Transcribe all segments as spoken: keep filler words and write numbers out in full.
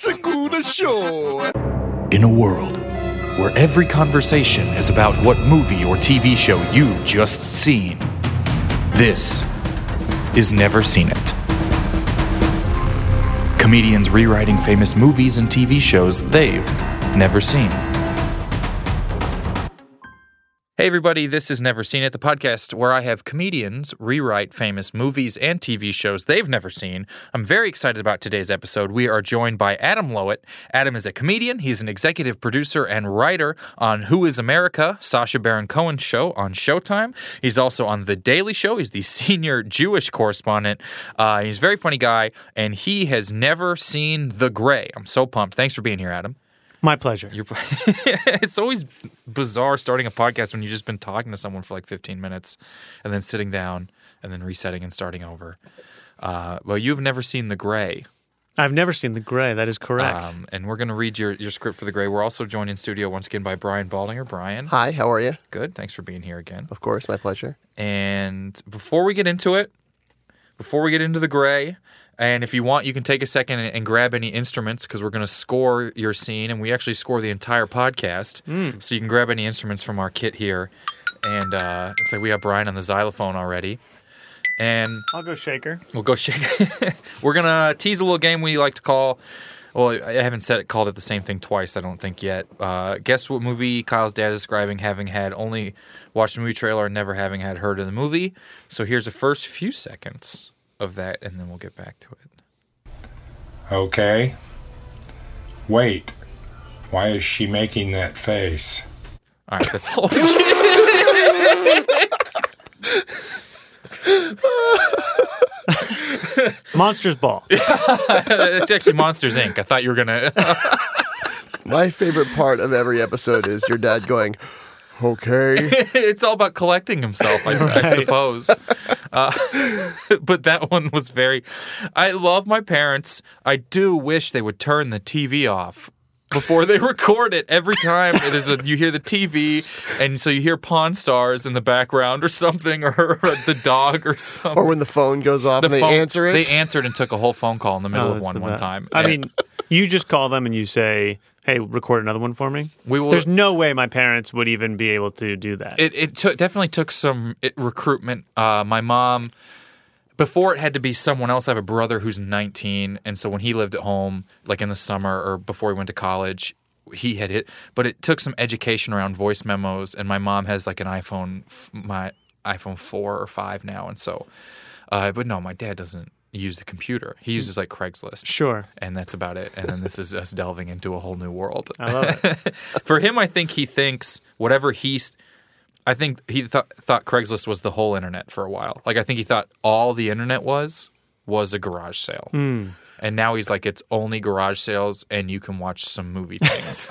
Segura Show. In a world where every conversation is about what movie or T V show you've just seen, this is Never Seen It. Comedians rewriting famous movies and T V shows they've never seen. Hey everybody, this is Never Seen It, the podcast where I have comedians rewrite famous movies and T V shows they've never seen. I'm very excited about today's episode. We are joined by Adam Lowett. Adam is a comedian. He's an executive producer and writer on Who is America, Sacha Baron Cohen's show on Showtime. He's also on The Daily Show. He's the senior Jewish correspondent. Uh, he's a very funny guy, and he has never seen The Grey. I'm so pumped. Thanks for being here, Adam. My pleasure. You're, it's always bizarre starting a podcast when you've just been talking to someone for like fifteen minutes and then sitting down and then resetting and starting over. Uh, well, you've never seen The Grey. I've never seen The Grey. That is correct. Um, and we're going to read your, your script for The Grey. We're also joined in studio once again by Brian Baldinger. Brian. Hi, how are you? Good. Thanks for being here again. Of course, my pleasure. And before we get into it, before we get into The Grey, and if you want, you can take a second and, and grab any instruments because we're going to score your scene, and we actually score the entire podcast. Mm. So you can grab any instruments from our kit here. And uh, looks like we have Brian on the xylophone already. And I'll go shaker. We'll go shake. We're going to tease a little game we like to call, well, I haven't said it, called it the same thing twice, I don't think yet. Uh, guess what movie Kyle's dad is describing having had only watched the movie trailer and never having had heard of the movie. So here's the first few seconds of that, and then we'll get back to it. Okay. Wait. Why is she making that face? All right, that's all. Monsters Ball. It's actually Monsters, Incorporated. I thought you were going to... My favorite part of every episode is your dad going, okay. It's all about collecting himself, I, Right. I suppose. Uh, but that one was very... I love my parents. I do wish they would turn the T V off before they record it. Every time there's a, you hear the T V, and so you hear Pawn Stars in the background or something, or the dog or something. Or when the phone goes off The and they phone- answer it. They answered and took a whole phone call in the middle Oh, of that's one the one best. time. I And mean, you just call them and you say, hey, record another one for me? we will. There's no way my parents would even be able to do that. It it took definitely took some it, recruitment. Uh, my mom, before it had to be someone else. I have a brother who's nineteen, and so when he lived at home, like in the summer or before he went to college, he had it. But it took some education around voice memos, and my mom has like an iPhone, f- my iPhone four or five now, and so. Uh, but no, my dad doesn't use the computer. He uses like Craigslist. Sure. And that's about it. And then this is us delving into a whole new world. I love it. For him, I think he thinks whatever he's. I think he th- thought Craigslist was the whole internet for a while. Like I think he thought all the internet was was a garage sale. Mm. And now he's like, it's only garage sales, and you can watch some movie things.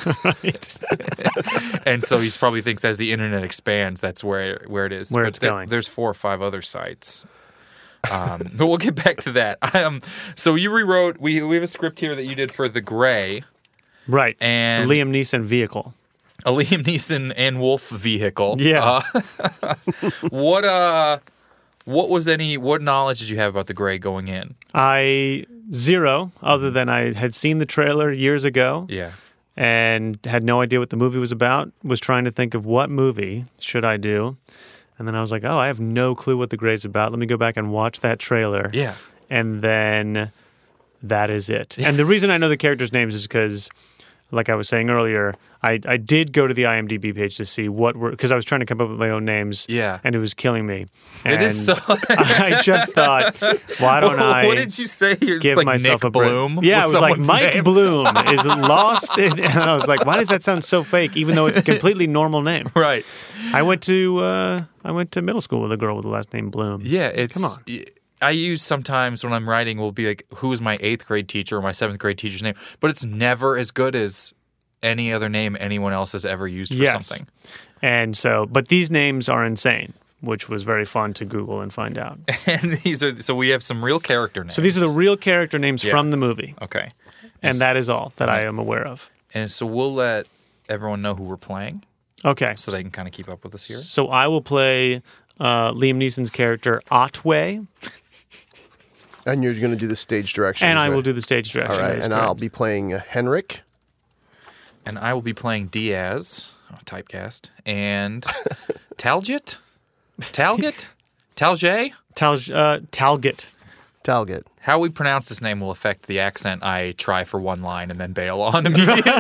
Right. And so he's probably thinks as the internet expands, that's where where it is. Where But it's th- going. There's four or five other sites. Um, but we'll get back to that. Um, so you rewrote. We we have a script here that you did for The Grey, Right. and Liam Neeson vehicle. a Liam Neeson and Wolf vehicle. Yeah. Uh, what uh, what was any? What knowledge did you have about The Grey going in? I, zero, other than I had seen the trailer years ago Yeah. and had no idea what the movie was about, was trying to think of what movie should I do. And then I was like, oh, I have no clue what The Grey's about. Let me go back and watch that trailer. Yeah. And then that is it. And the reason I know the characters' names is because, like I was saying earlier, I, I did go to the IMDb page to see what were, because I was trying to come up with my own names. Yeah. And it was killing me. It And is so. I just thought, why don't I What did you say? You're just give like myself Nick a break? Bloom. Yeah, it was was like someone's Mike name? Bloom is lost. In, and I was like, why does that sound so fake, even though it's a completely normal name? Right. I went to uh, I went to middle school with a girl with the last name Bloom. Yeah, it's. Come on. y- I use sometimes when I'm writing will be like, who is my eighth grade teacher or my seventh grade teacher's name? But it's never as good as any other name anyone else has ever used for Yes. something. And so, but these names are insane, which was very fun to Google and find out. And these are so we have some real character names. So these are the real character names Yeah. from the movie, okay, and s- that is all that I am aware of. and so we'll let everyone know who we're playing Okay. so they can kind of keep up with us here. So I will play uh, Liam Neeson's character Otway. And you're going to do the stage direction. And I right? will do the stage direction. All right, that is and correct. I'll be playing uh, Henrik. And I will be playing Diaz, oh, typecast, and Talget? Talget? Talget? Tal, uh, Talget. Talget. How we pronounce this name will affect the accent I try for one line and then bail on immediately.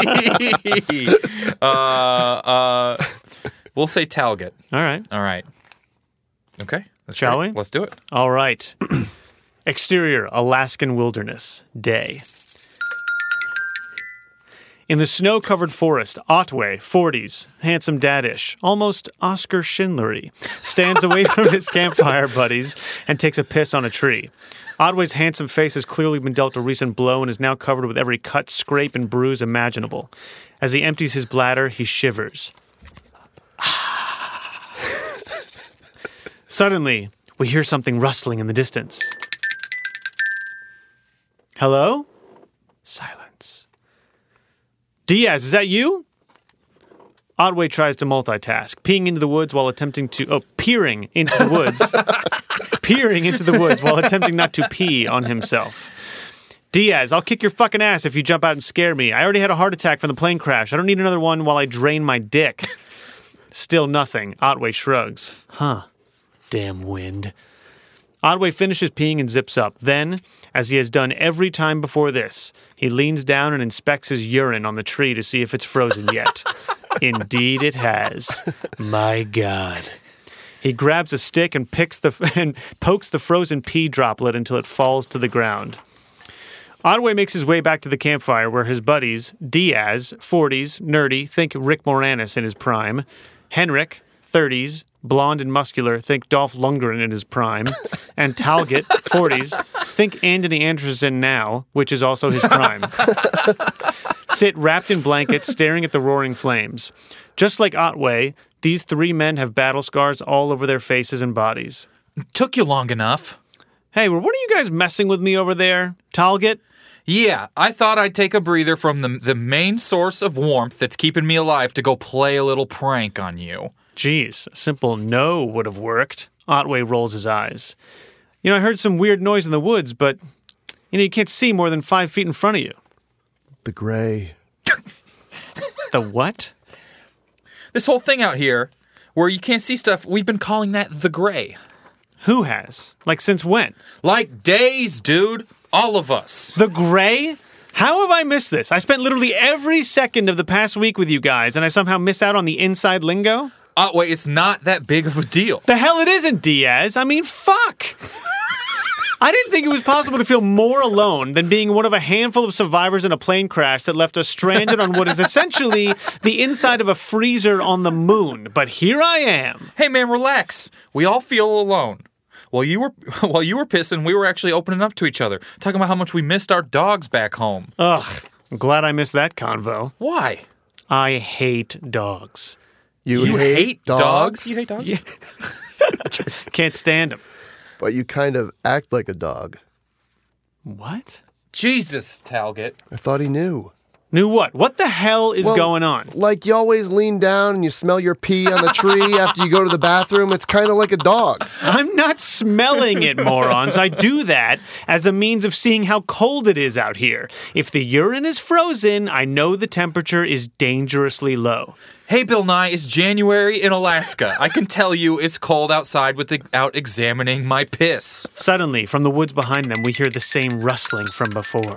uh, uh, we'll say Talget. All right. All right. Okay. That's Shall great. we? Let's do it. All right. Exterior, Alaskan wilderness. Day. In the snow-covered forest, Otway, forties, handsome dadish, almost Oscar Schindler-y, stands away from his campfire buddies and takes a piss on a tree. Otway's handsome face has clearly been dealt a recent blow and is now covered with every cut, scrape, and bruise imaginable. As he empties his bladder, he shivers. Suddenly, we hear something rustling in the distance. Hello? Silence. Diaz, is that you? Otway tries to multitask, peeing into the woods while attempting to... Oh, peering into the woods. peering into the woods while attempting not to pee on himself. Diaz, I'll kick your fucking ass if you jump out and scare me. I already had a heart attack from the plane crash. I don't need another one while I drain my dick. Still nothing. Otway shrugs. Huh. Damn wind. Otway finishes peeing and zips up. Then, as he has done every time before this, he leans down and inspects his urine on the tree to see if it's frozen yet. Indeed it has. My God. He grabs a stick and picks the and pokes the frozen pee droplet until it falls to the ground. Otway makes his way back to the campfire where his buddies, Diaz, forties, nerdy, think Rick Moranis in his prime, Henrik, thirties, blonde and muscular, think Dolph Lundgren in his prime, and Talget, forties, think Anthony Anderson now, which is also his prime, sit wrapped in blankets staring at the roaring flames. Just like Otway, these three men have battle scars all over their faces and bodies. Took you long enough. Hey, well, what are you guys messing with me over there, Talget? Yeah, I thought I'd take a breather from the, the main source of warmth that's keeping me alive to go play a little prank on you. Geez, a simple no would have worked. Otway rolls his eyes. You know, I heard some weird noise in the woods, but, you know, you can't see more than five feet in front of you. The gray. The what? This whole thing out here, where you can't see stuff, we've been calling that the gray. Who has? Like, since when? Like days, dude. All of us. The gray? How have I missed this? I spent literally every second of the past week with you guys, and I somehow miss out on the inside lingo? Otway, it's not that big of a deal. The hell it isn't, Diaz. I mean, fuck. I didn't think it was possible to feel more alone than being one of a handful of survivors in a plane crash that left us stranded on what is essentially the inside of a freezer on the moon. But here I am. Hey, man, relax. We all feel alone. While you were while you were pissing, we were actually opening up to each other, talking about how much we missed our dogs back home. Ugh, I'm glad I missed that convo. Why? I hate dogs. You, You hate, hate dogs, dogs? You hate dogs? Yeah. Can't stand them. but you kind of act like a dog. What? Jesus, Talget. I thought he knew. Knew what? What the hell is Well, going on? Like you always lean down and you smell your pee on the tree after you go to the bathroom. It's kind of like a dog. I'm not smelling it, morons. I do that as a means of seeing how cold it is out here. If the urine is frozen, I know the temperature is dangerously low. Hey, Bill Nye, it's January in Alaska. I can tell you it's cold outside without examining my piss. Suddenly, from the woods behind them, we hear the same rustling from before.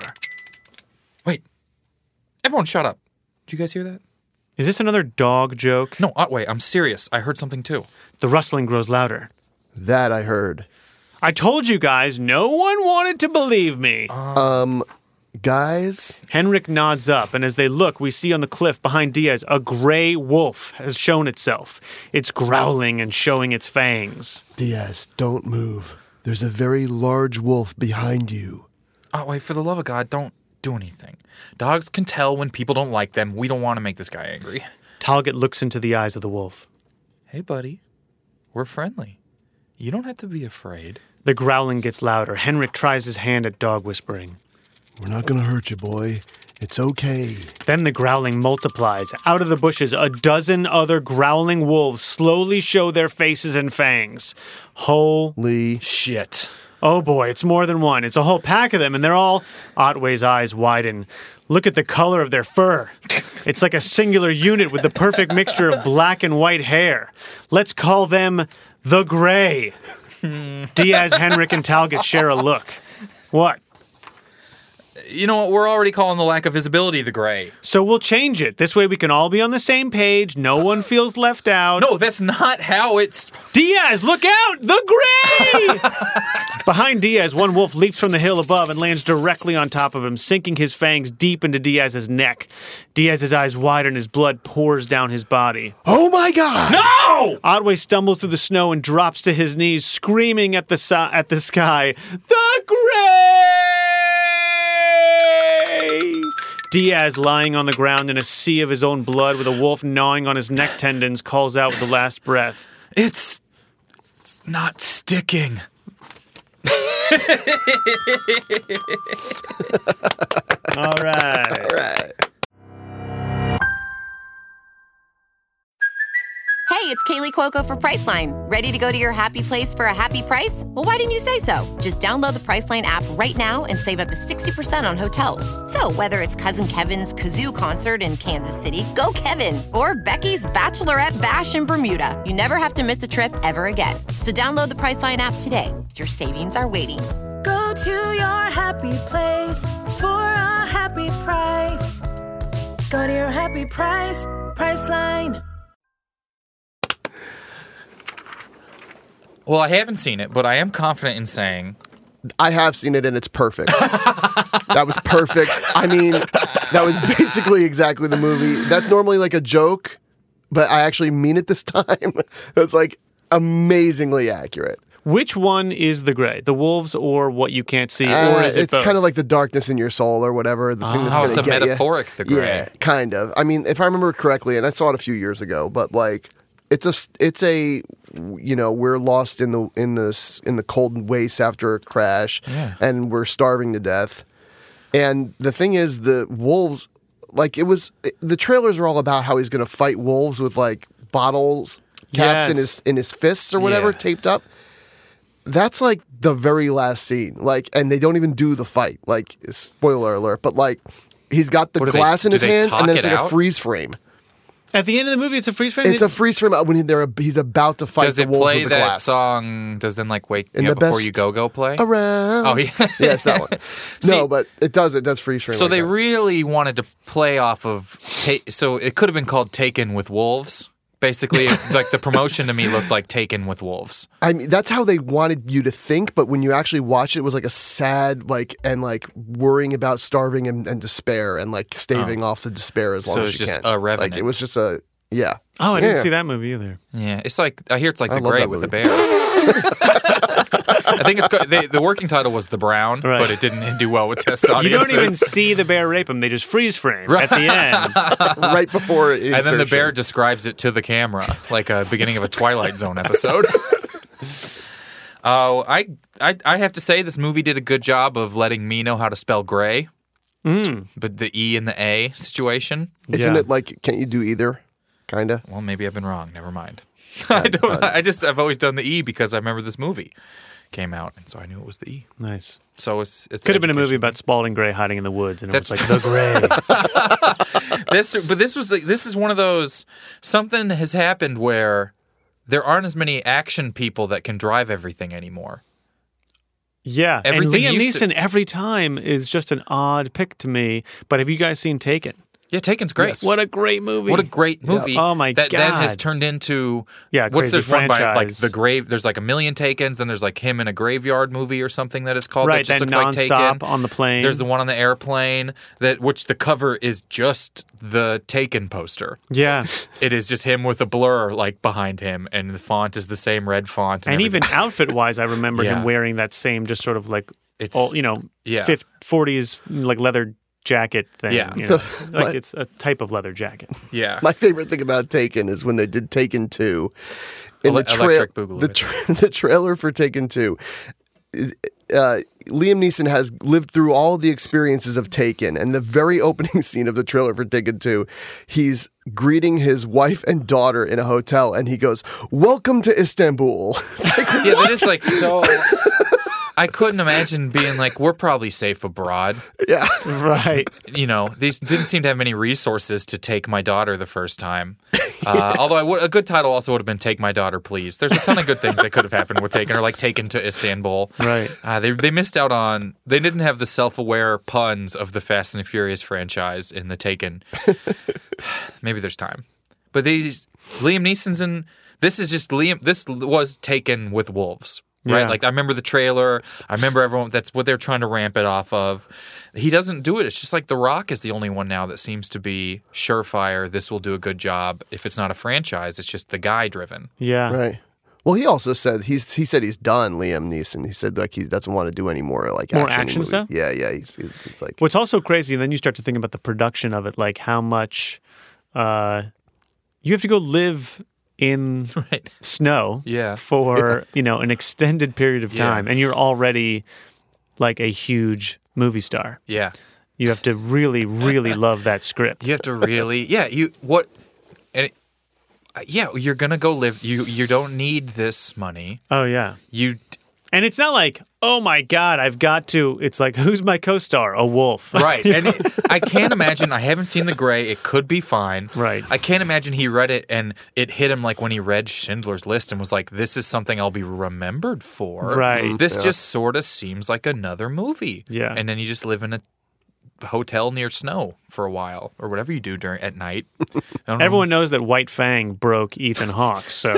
Wait. Everyone shut up. Did you guys hear that? Is this another dog joke? No, Otway, I'm serious. I heard something too. The rustling grows louder. That I heard. I told you guys, no one wanted to believe me. Um, guys? Henrik nods up, and as they look, we see on the cliff behind Diaz a gray wolf has shown itself. It's growling and showing its fangs. Diaz, don't move. There's a very large wolf behind you. Otway, for the love of God, don't do anything. Dogs can tell when people don't like them. We don't want to make this guy angry. Talget looks into the eyes of the wolf. Hey, buddy. We're friendly. You don't have to be afraid. The growling gets louder. Henrik tries his hand at dog whispering. We're not gonna hurt you, boy. It's okay. Then the growling multiplies. Out of the bushes, a dozen other growling wolves slowly show their faces and fangs. Holy Lee. Shit. Oh boy, it's more than one. It's a whole pack of them, and they're all... Otway's eyes widen. Look at the color of their fur. It's like a singular unit with the perfect mixture of black and white hair. Let's call them the Gray. Diaz, Henrik, and Talgett share a look. What? You know what? We're already calling the lack of visibility the Gray. So we'll change it. This way we can all be on the same page. No one feels left out. No, that's not how it's... Diaz, look out! The Gray! Behind Diaz, one wolf leaps from the hill above and lands directly on top of him, sinking his fangs deep into Diaz's neck. Diaz's eyes widen and his blood pours down his body. Oh my God! No! Otway stumbles through the snow and drops to his knees, screaming at the si- at the sky, "The Gray!" Diaz, lying on the ground in a sea of his own blood with a wolf gnawing on his neck tendons, calls out with the last breath. It's... It's not sticking. All right. All right. Hey, it's Kaylee Cuoco for Priceline. Ready to go to your happy place for a happy price? Well, why didn't you say so? Just download the Priceline app right now and save up to sixty percent on hotels. So whether it's Cousin Kevin's Kazoo Concert in Kansas City, go Kevin, or Becky's Bachelorette Bash in Bermuda, you never have to miss a trip ever again. So download the Priceline app today. Your savings are waiting. Go to your happy place for a happy price. Go to your happy price, Priceline. Well, I haven't seen it, but I am confident in saying... I have seen it and it's perfect. That was perfect. I mean, that was basically exactly the movie. That's normally like a joke, but I actually mean it this time. It's like amazingly accurate. Which one is the Gray? The wolves or what you can't see? Uh, or is it it's both? kind of like the darkness in your soul or whatever. The thing that's Oh, so gonna get metaphoric, you. the Gray. Yeah, kind of. I mean, if I remember correctly, and I saw it a few years ago, but like it's a it's a you know, we're lost in the in the in the cold wastes after a crash, Yeah. and we're starving to death. And the thing is, the wolves, like it was, the trailers are all about how he's going to fight wolves with like bottles caps in Yes. his in his fists or whatever, Yeah. taped up. That's like the very last scene. Like, and they don't even do the fight. Like, spoiler alert, but like he's got the What do they- glass in do his they hands, talk and then it's it like a out? freeze frame. At the end of the movie, it's a freeze frame? It's a freeze frame when they're he's about to fight Does the it wolves play with the that glass. song, Does Then Like Wake In Me the Up Before best You Go Go play? Around. Oh, yeah. Yeah, it's that one. See- no, but it does. It does freeze frame. So like they that. really wanted to play off of... Ta- so it could have been called Taken with Wolves. Basically, like the promotion to me looked like Taken with Wolves. I mean, that's how they wanted you to think, but when you actually watch it, it was like a sad, like, and like worrying about starving and, and despair and like staving off the despair as long So as it's you just can. a Revenant. Like, it was just a, yeah. Oh, I didn't Yeah. see that movie either. Yeah, it's like... I hear it's like I The love Gray that with the movie. bear. I think it's... Got, they, the working title was The Brown, Right. but it didn't do well with test audiences. You don't even see the bear rape him. They just freeze frame at the end. Right before it. And then the bear describes it to the camera, like a beginning of a Twilight Zone episode. Oh, I, I I have to say this movie did a good job of letting me know how to spell gray. Mm. But the E and the A situation, Isn't Yeah. it like, can't you do either? Kind of. well, maybe I've been wrong. Never mind. I don't. I just I've always done the E because I remember this movie came out, and so I knew it was the E. Nice. So it's it's Could have been a movie education. about Spalding Gray hiding in the woods, and it That's was like, the Gray. This, but this was like, this is one of those, something has happened where there aren't as many action people that can drive everything anymore. Yeah, Everything and Liam used to- Neeson every time is just an odd pick to me. But have you guys seen Taken? Yeah, Taken's great. What a great movie! What a great movie! Oh, my that, That has God. turned into Yeah, What's crazy there's one by like franchise. the grave? There's like a million Takens. Then there's like him in a graveyard movie or something that is called. Right, that just then looks like nonstop Taken. on the plane. There's the one on the airplane that which the cover is just the Taken poster. Yeah, It is just him with a blur like behind him, and the font is the same red font. And, and everything. even outfit-wise, I remember Yeah. him wearing that same, just sort of like, It's- all, you know, yeah. fif- forties like leather jacket thing. Yeah. you know? My- like it's a type of leather jacket. yeah. My favorite thing about Taken is when they did Taken two. In Ele- the, tra- Electric Boogaloo, the, tra- the trailer for Taken two, uh, Liam Neeson has lived through all the experiences of Taken. And the very opening scene of the trailer for Taken two, he's greeting his wife and daughter in a hotel. And he goes, "Welcome to Istanbul." It's like, Yeah, that is like so. I couldn't imagine being like, we're probably safe abroad. Yeah. Right. You know, these didn't seem to have many resources to take my daughter the first time. Uh, although I would, a good title also would have been "Take My Daughter, Please." There's a ton of good things that could have happened with taking her, like Taken to Istanbul. Right. Uh, they they missed out on. They didn't have the self-aware puns of the Fast and the Furious franchise in the Taken. Maybe there's time, but these Liam Neeson's in. This is just Liam. This was Taken with wolves. Right, Yeah. like I remember the trailer. I remember everyone. That's what they're trying to ramp it off of. He doesn't do it. It's just like The Rock is the only one now that seems to be surefire. This will do a good job. If it's not a franchise, it's just the guy driven. Yeah. Right. Well, he also said he's he said he's done. Liam Neeson. He said like he doesn't want to do any more like More action, action movie. stuff? Yeah, yeah. He's, he's like What's also crazy, and then you start to think about the production of it, like how much uh, you have to go live in Right. snow Yeah. for you know an extended period of Yeah. time, and you're already like a huge movie star. Yeah. You have to really, really love that script. You have to really. Yeah. You what? And it, uh, yeah, you're gonna go live. You you don't need this money. Oh yeah, You. and it's not like, oh my god, I've got to. It's like, who's my co-star? A wolf, Right. And it, I can't imagine. I haven't seen The Gray. It could be fine. Right. I can't imagine he read it and it hit him like when he read Schindler's List and was like, this is something I'll be remembered for. Right. This just sort of seems like another movie. Yeah. And then you just live in a hotel near snow for a while or whatever you do during at night. I don't know. Everyone knows that White Fang broke Ethan Hawke, so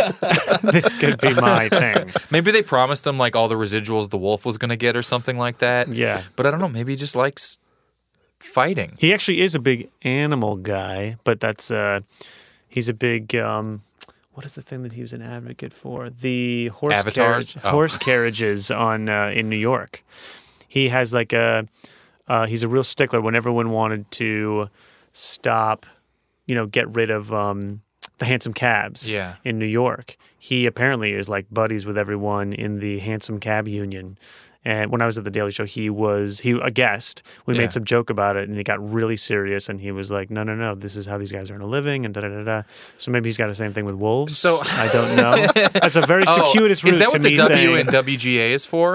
this could be my thing. Maybe they promised him like all the residuals the wolf was going to get or something like that. Yeah. But I don't know. Maybe he just likes fighting. He actually is a big animal guy, but that's uh, he's a big um, what is the thing that he was an advocate for? The horse Avatars? carriage, Oh. horse carriages on uh, in New York. He has like a uh, he's a real stickler. When everyone wanted to stop, you know, get rid of um, the hansom cabs Yeah. in New York, he apparently is like buddies with everyone in the hansom cab union. And when I was at the Daily Show, he was he a guest. We Yeah. made some joke about it, and it got really serious. And he was like, "No, no, no, this is how these guys earn a living." And da da da da. So maybe he's got the same thing with wolves. So- I don't know. That's a very Oh, circuitous route is that to what me the W saying. in W G A is for?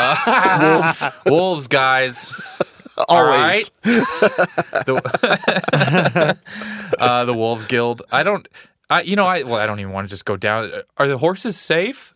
Uh, wolves. Wolves, guys. always. All right. the, uh, the Wolves Guild. I don't. I you know I well I don't even want to just go down. Are the horses safe?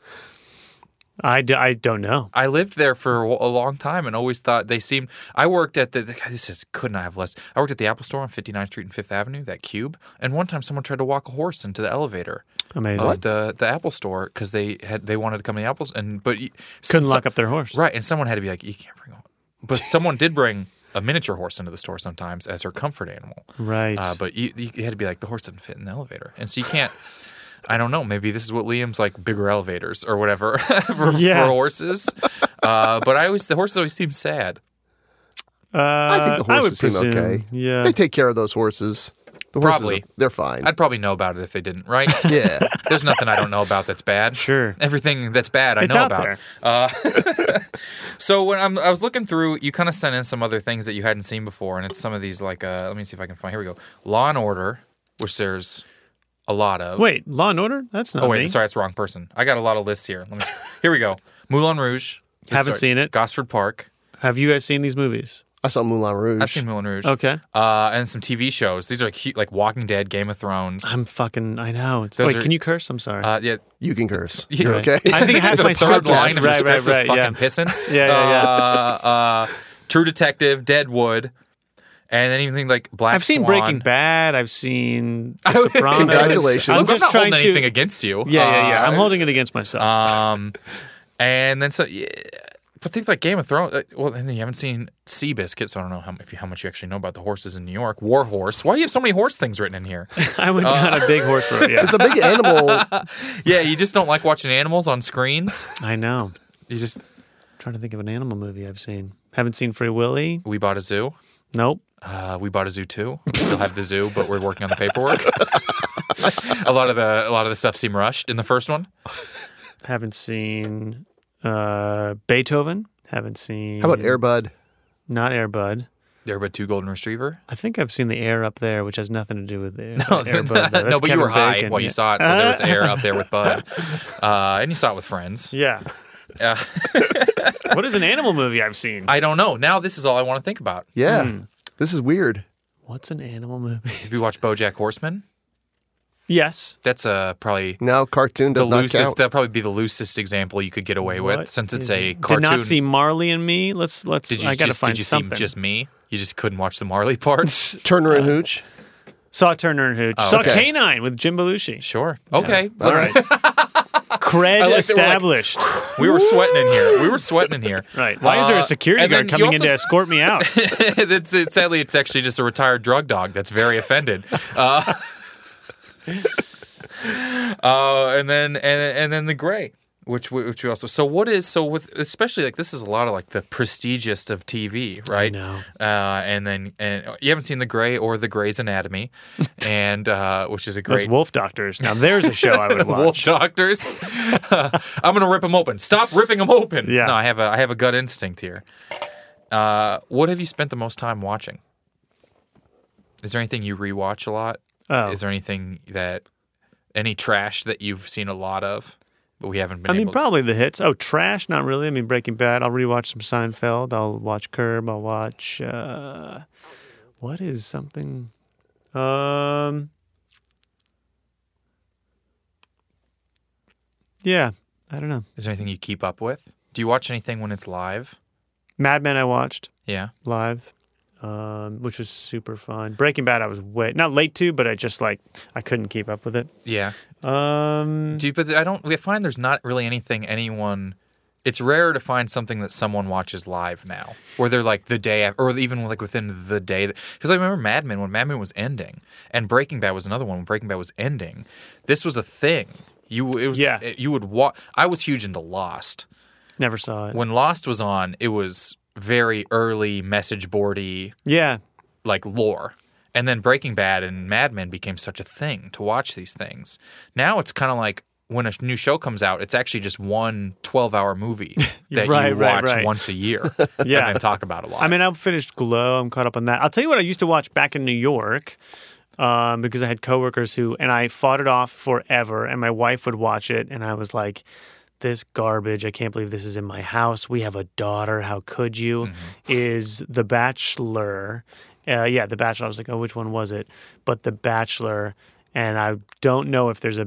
I, d- I don't know. I lived there for a long time and always thought they seemed. I worked at the. This is could not have less. I worked at the Apple Store on fifty-ninth Street and Fifth Avenue, that cube. And one time, someone tried to walk a horse into the elevator Amazing. of the the Apple Store because they had they wanted to come to the Apples and but you- Couldn't so- lock up their horse. right. And someone had to be like, you can't bring a. But someone did bring a miniature horse into the store sometimes as her comfort animal. Right. Uh, but you, you had to be like, the horse doesn't fit in the elevator. And so you can't, I don't know, maybe this is what Liam's like, bigger elevators or whatever for, Yeah. for horses. Uh, but I always, the horses always seem sad. uh, I think the I would horses seem presume, okay. Yeah. They take care of those horses. The horses Probably. are- they're fine. I'd probably know about it if they didn't, right? yeah. There's nothing I don't know about that's bad. Sure. Everything that's bad I It's know out about. there. Uh, so when I'm, I was looking through, you kind of sent in some other things that you hadn't seen before, and it's some of these like, uh, let me see if I can find. Here we go. Law and Order, which there's a lot of. Wait, Law and Order? That's not Oh wait, me. sorry, that's the wrong person. I got a lot of lists here. Let me. Here we go. Moulin Rouge. Haven't seen it. Gosford Park. Have you guys seen these movies? I saw Moulin Rouge. I've seen Moulin Rouge. Okay. Uh, and some T V shows. These are like, hu- like Walking Dead, Game of Thrones. I'm fucking. I know. It's, Those wait, are- can you curse? I'm sorry. Uh, yeah. You can curse. Yeah. You're okay. I think half The my third script line is- of the right, script right, was right, fucking yeah. pissing. Yeah, yeah, yeah. Uh, uh, True Detective, Deadwood, and anything like Black I've seen Swan. Breaking Bad. I've seen The Sopranos. Congratulations. I'm I'm just not trying holding to. anything against you. Yeah, yeah, yeah. Uh, I'm holding it against myself. Um, and then so, yeah, but things like Game of Thrones. uh, Well, and then you haven't seen Seabiscuit, so I don't know how if you, how much you actually know about the horses in New York. War Horse. Why do you have so many horse things written in here? I went uh, down a big horse road. Yeah, It's a big animal. Yeah, you just don't like watching animals on screens. I know. You just trying to think of an animal movie I've seen. Haven't seen Free Willy. we bought a zoo. Nope. Uh, we bought a zoo too. We still have the zoo, but we're working on the paperwork. a lot of the a lot of the stuff seemed rushed in the first one. Haven't seen uh, Beethoven. Haven't seen. How about Air Bud? Not Air Bud. There were two golden retriever. I think I've seen the air up there, which has nothing to do with the No, Air Bud. though. no, That's but you were Kevin high Bacon, while yeah. you saw it, so there was air up there with Bud, uh, and you saw it with friends. Yeah. Uh, What is an animal movie I've seen? I don't know. Now this is all I want to think about. Yeah. Hmm. This is weird. What's an animal movie? Have you watched BoJack Horseman? Yes. That's uh, probably No, cartoon the does not loosest. count. That'll probably be the loosest example you could get away What with, since it's is a it? cartoon. Did not see Marley and Me. Let's let's. Did you I gotta just find did you something. see just me? You just couldn't watch the Marley parts. Turner and Hooch. Saw Turner and Hooch. Saw okay. Canine with Jim Belushi. Sure. Okay. All right. Cred I like that we're like- established. We were sweating in here. We were sweating in here. Right. Why is there Uh, a security and then guard you coming in also- to escort me out? it's, it's sadly it's actually just a retired drug dog that's very offended. Uh, uh, and then and and then the Gray, which we- which we also. So what is so with especially like this is a lot of like the prestigious of T V, right? know. Uh, and then and you haven't seen the Gray or the Grey's Anatomy, and uh, which is a Those great. wolf doctors. Now there's a show I would watch. Wolf doctors. I'm gonna rip them open. Stop ripping them open. Yeah. No, I have a I have a gut instinct here. Uh, what have you spent the most time watching? Is there anything you rewatch a lot? Oh. Is there anything that any trash that you've seen a lot of, but we haven't been I mean, able probably the hits. Oh, trash? Not really. I mean, Breaking Bad. I'll rewatch some Seinfeld. I'll watch Curb. I'll watch. Uh, what is something? Um. Yeah, I don't know. Is there anything you keep up with? Do you watch anything when it's live? Mad Men I watched Yeah. live, um, which was super fun. Breaking Bad I was way not late to, but I just like I couldn't keep up with it. Yeah. Um, Do you, but I don't. I find there's not really anything anyone. It's rare to find something that someone watches live now, or they're like the day, after, or even like within the day. Because I remember Mad Men when Mad Men was ending, and Breaking Bad was another one when Breaking Bad was ending. This was a thing. You it was Yeah. you would watch. I was huge into Lost. never saw it. When Lost was on, it was very early message boardy Yeah, like lore. And then Breaking Bad and Mad Men became such a thing to watch these things. Now it's kind of like when a new show comes out, it's actually just one twelve-hour movie that Right, you right, watch right. once a year Yeah. and then talk about a lot. I mean, I've finished Glow. I'm caught up on that. I'll tell you what I used to watch back in New York um, because I had coworkers who, and I fought it off forever, and my wife would watch it, and I was like, this garbage, I can't believe this is in my house. We have a daughter. How could you? Mm-hmm. Is The Bachelor. Uh, yeah, The Bachelor. I was like, oh, which one was it? But The Bachelor, and I don't know if there's a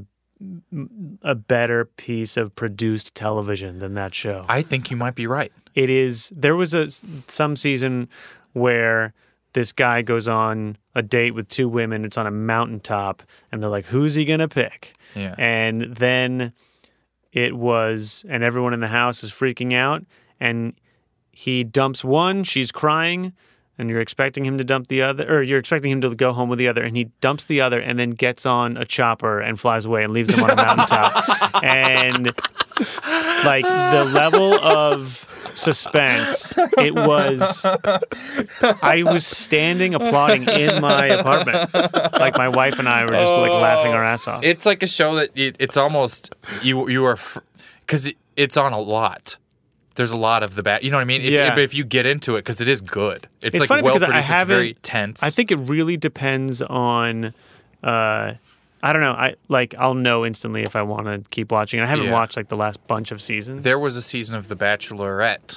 a better piece of produced television than that show. I think you might be right. It is. There was a some season where this guy goes on a date with two women. It's on a mountaintop, and they're like, "Who's he gonna pick?" Yeah. And then it was, and everyone in the house is freaking out, and he dumps one. She's crying, and you're expecting him to dump the other, or you're expecting him to go home with the other, and he dumps the other, and then gets on a chopper and flies away and leaves him on a mountaintop. And like the level of suspense, it was. I was standing applauding in my apartment, like my wife and I were just like laughing our ass off. It's like a show that it, it's almost you you are because it, it's on a lot. There's a lot of the bad. You know what I mean? If, Yeah. if, if you get into it, because it is good. It's, It's like funny well because I produced. It's very haven't- tense. I think it really depends on. Uh, I don't know. I like. I'll know instantly if I want to keep watching. I haven't Yeah. watched like the last bunch of seasons. There was a season of The Bachelorette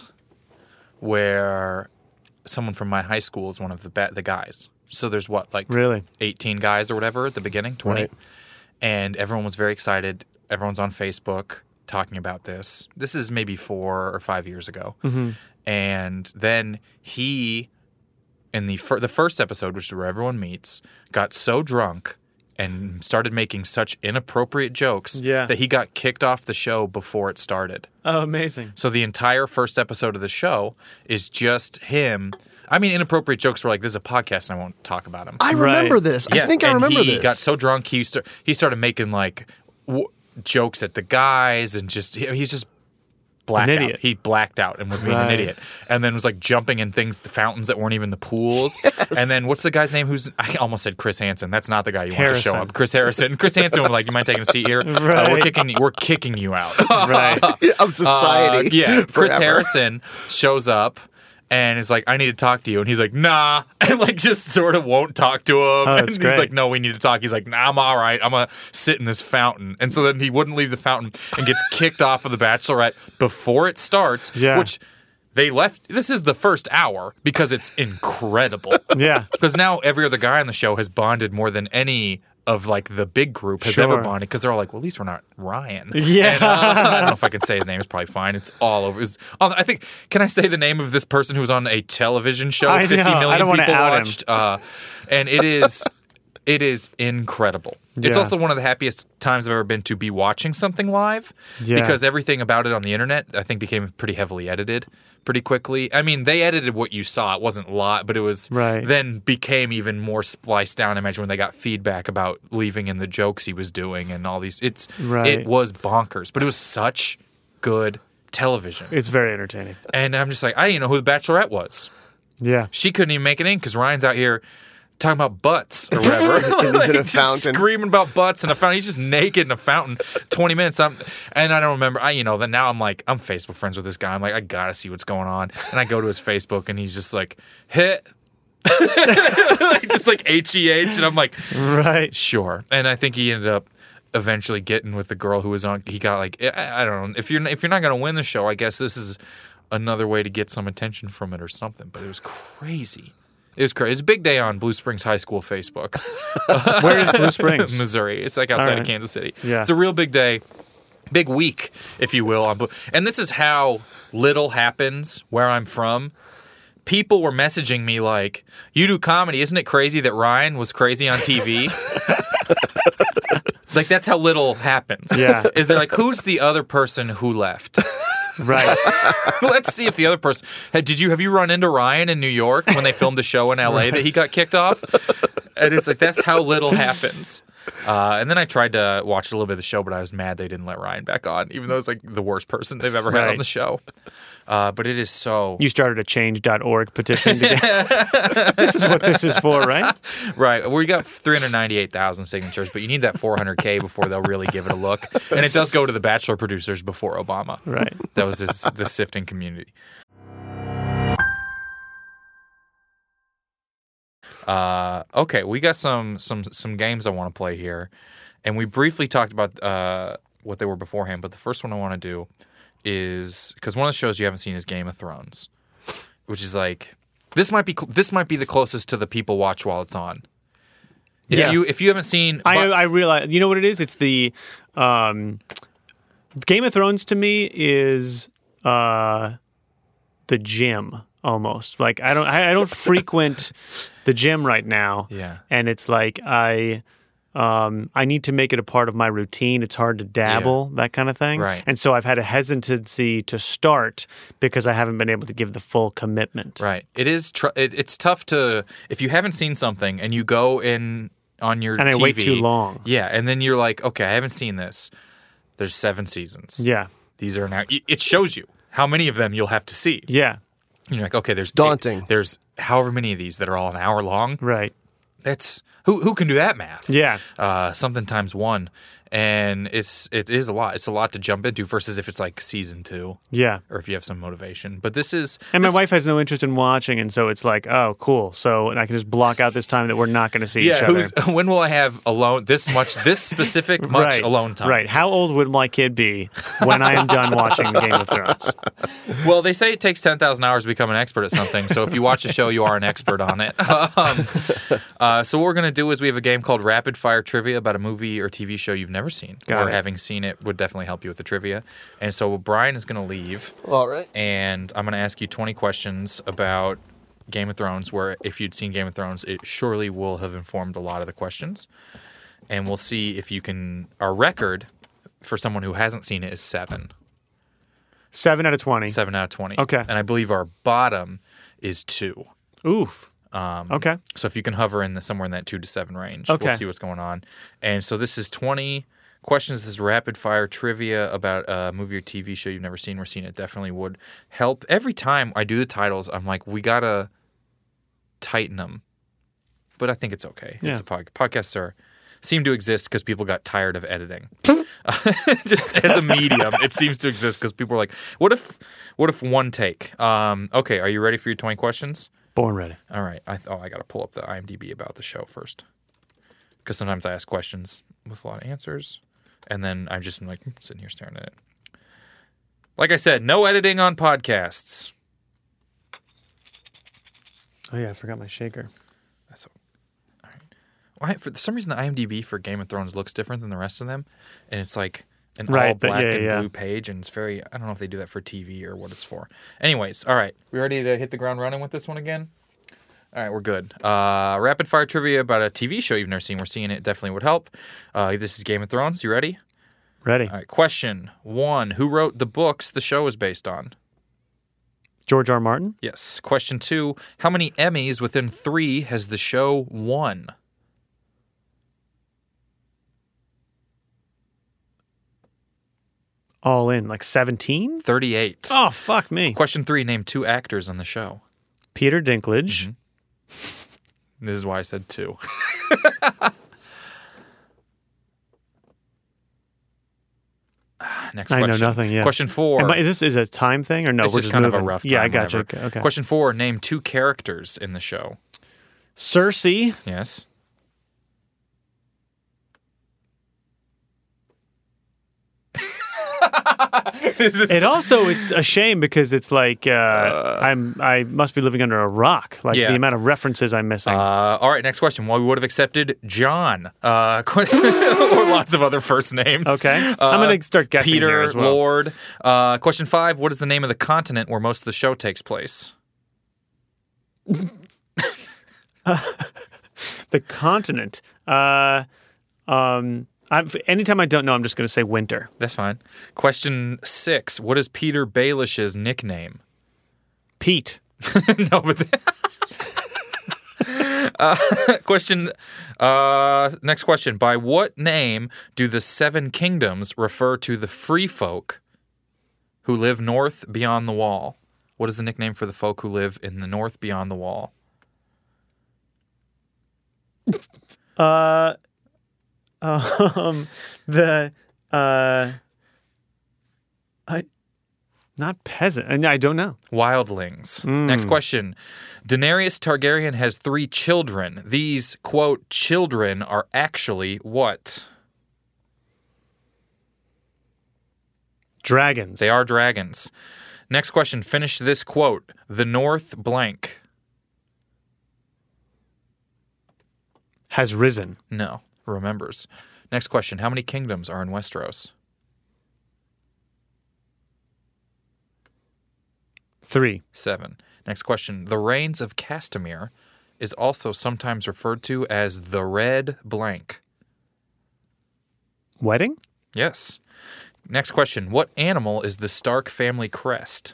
where someone from my high school is one of the ba- the guys. So there's what like Really? eighteen guys or whatever at the beginning, twenty, Right. and everyone was very excited. Everyone's on Facebook talking about this. This is maybe four or five years ago, Mm-hmm. and then he, in the fir- the first episode, which is where everyone meets, got so drunk and started making such inappropriate jokes Yeah. that he got kicked off the show before it started. Oh, amazing. So the entire first episode of the show is just him. I mean, inappropriate jokes were like, this is a podcast and I won't talk about him. I Right. remember this. I Yeah, think I and remember he this. got so drunk, he, st- he started making like w- jokes at the guys and just, he, he's just blacked An out. idiot. He blacked out and was being an Right. idiot. And then was like jumping in things, the fountains that weren't even the pools. And then what's the guy's name who's, I almost said Chris Hansen. That's not the guy you want to show Harrison. up. Chris Harrison. Chris Hansen was like, you mind taking a seat here? Uh, we're Right. kicking we're kicking you out. Right. of society. Uh, yeah, Chris forever. Harrison shows up and is like, I need to talk to you. And he's like, nah. And like just sort of won't talk to him. Oh, and that's he's great. like, no, we need to talk. He's like, nah, I'm all right. I'm going to sit in this fountain. And so then he wouldn't leave the fountain and gets kicked off of The Bachelorette before it starts, Yeah. which they left. This is the first hour because it's incredible. Yeah. Because now every other guy on the show has bonded more than any of like the big group has ever Sure. bonded because they're all like, well, at least we're not Ryan. Yeah. And, uh, I don't know if I can say his name. It's probably fine. It's all over. It was, um, I think, can I say the name of this person who was on a television show? I know. fifty million I don't wanna people out him. watched. Uh, and it is, it is incredible. It's Yeah. also one of the happiest times I've ever been to be watching something live Yeah. because everything about it on the internet, I think, became pretty heavily edited pretty quickly. I mean, they edited what you saw. It wasn't a lot, but it was Right. then became even more spliced down. I imagine when they got feedback about leaving and the jokes he was doing and all these. It's Right. It was bonkers, but it was such good television. It's very entertaining. And I'm just like, I didn't even know who the Bachelorette was. Yeah. She couldn't even make it in because Ryan's out here talking about butts or whatever. He's in a Just fountain. screaming about butts in a fountain. He's just naked in a fountain. Twenty minutes. I'm, and I don't remember. I, you know, then now I'm like, I'm Facebook friends with this guy. I'm like, I gotta see what's going on. And I go to his Facebook, and he's just like, hit, like, just like H E H, and I'm like, Right. sure. And I think he ended up eventually getting with the girl who was on. He got like, I, I don't know. If you're if you're not gonna win the show, I guess this is another way to get some attention from it or something. But it was crazy. It was crazy. It's a big day on Blue Springs High School Facebook. Where is Blue Springs? Missouri. It's like outside right. of Kansas City. Yeah. It's a real big day, big week, if you will. On Blue. And this is how little happens where I'm from. People were messaging me like, you do comedy. Isn't it crazy that Ryan was crazy on T V? Like, that's how little happens. Yeah. Is they're like, who's the other person who left? Right. Let's see if the other person hey, did you have you run into Ryan in New York when they filmed the show in L A that he got kicked off? And it's like that's how little happens. Uh, and then I tried to watch a little bit of the show, but I was mad they didn't let Ryan back on, even though it's like the worst person they've ever had Right. on the show. Uh, but it is so You started a change dot org petition to get. This is what this is for, right? right. Well, we got three hundred ninety-eight thousand signatures, but you need that four hundred K before they'll really give it a look. And it does go to the Bachelor producers before Obama. Right. That was his, the sifting community. Uh, okay, we got some some some games I want to play here, and we briefly talked about uh, what they were beforehand. But the first one I want to do is because one of the shows you haven't seen is Game of Thrones, which is like this might be cl- this might be the closest to the people watch while it's on. If Yeah. you if you haven't seen, I but- I realize. You know what it is? It's the um, Game of Thrones to me is uh, the gym almost. Like I don't I, I don't frequent the gym right now. Yeah. And it's like I um, I need to make it a part of my routine. It's hard to dabble, that kind of thing. Right. And so I've had a hesitancy to start because I haven't been able to give the full commitment. Right. It is. Tr- it, it's tough to if you haven't seen something and you go in on your And I T V, wait too long. Yeah, and then you're like, okay, I haven't seen this. There's seven seasons. Yeah. These are now. It shows you how many of them you'll have to see. Yeah. And you're like, okay, there's daunting. eight- there's however many of these that are all an hour long. Right. That's who who can do that math? Yeah. Uh, something times one, and it's it is a lot. It's a lot to jump into versus if it's like season two. Yeah. Or if you have some motivation. But this is And my this- wife has no interest in watching, and so it's like, oh, cool. So and I can just block out this time that we're not going to see each Yeah, other. who's, when will I have alone this much, this specific much right. alone time? Right. How old would my kid be when I am done watching Game of Thrones? Well, they say it takes ten thousand hours to become an expert at something. So if you watch a show, you are an expert on it. Um, uh, so what we're going to do is we have a game called Rapid Fire Trivia about a movie or T V show you've never seen. Got or it. having seen it would definitely help you with the trivia. And so Brian is going to leave. All right. And I'm going to ask you twenty questions about Game of Thrones, where if you'd seen Game of Thrones, it surely will have informed a lot of the questions. And we'll see if you can. Our record for someone who hasn't seen it is seven. Seven out of twenty. Seven out of twenty. Okay. And I believe our bottom is two. Oof. Um, Okay. So if you can hover in the, somewhere in that two to seven range, Okay. we'll see what's going on. And so this is twenty questions. This is rapid fire trivia about a movie or T V show you've never seen. We're seeing it definitely would help. Every time I do the titles, I'm like, we gotta tighten them. But I think it's okay. Yeah. It's a pod- podcasts are seem to exist because people got tired of editing. Just as a medium, it seems to exist because people are like, what if what if one take? Um, okay, are you ready for your twenty questions? Born ready. All right. I th- oh, I got to pull up the IMDb about the show first. Because sometimes I ask questions with a lot of answers, and then I'm just like sitting here staring at it. Like I said, no editing on podcasts. Oh, yeah, I forgot my shaker. So, all right. Why, for some reason, the IMDb for Game of Thrones looks different than the rest of them, and it's like an Right, all but black yeah, and yeah. blue page, and it's very. I don't know if they do that for T V or what it's for. Anyways, all right, we ready to hit the ground running with this one again? All right, we're good. Uh, rapid fire trivia about a T V show you've never seen. We're seeing it definitely would help. Uh, this is Game of Thrones. You ready? Ready. All right. Question one: who wrote the books the show is based on? George R. R. Martin. Yes. Question two: how many Emmys within three has the show won? All in, like seventeen? thirty-eight. Oh, fuck me. Question three: name two actors on the show. Peter Dinklage. This is why I said two. Next I question. know nothing, yeah. Question four. Am I- is this is it a time thing or no? This we're is just kind of a moving? rough time. Yeah, I got you. whatever. Okay. Question four. Name two characters in the show. Cersei. Yes. This is It also it's a shame because it's like uh, I'm I must be living under a rock. Like Yeah. the amount of references I'm missing. Uh, all right, next question. Well, we would have accepted John, uh, or lots of other first names. Okay. Uh, I'm gonna start guessing Peter, here as well. Lord. Uh, question five. What is the name of the continent where most of the show takes place? The continent. Uh, um, I'm, anytime I don't know, I'm just going to say winter. That's fine. Question six. What is Peter Baelish's nickname? Pete. No, but uh, question. Uh, next question. By what name do the Seven Kingdoms refer to the free folk who live north beyond the wall? What is the nickname for the folk who live in the north beyond the wall? Uh, um, the uh, I, not peasant. And I don't know. Wildlings. Next question. Daenerys Targaryen has three children. These, quote, children are actually what? Dragons. They are dragons. Next question. Finish this quote. The North blank. Has risen. No. Remembers. Next question. How many kingdoms are in Westeros? Three. Seven. Next question. The reigns of Castamere is also sometimes referred to as the Red blank. Wedding. Yes. Next question. What animal is the Stark family crest?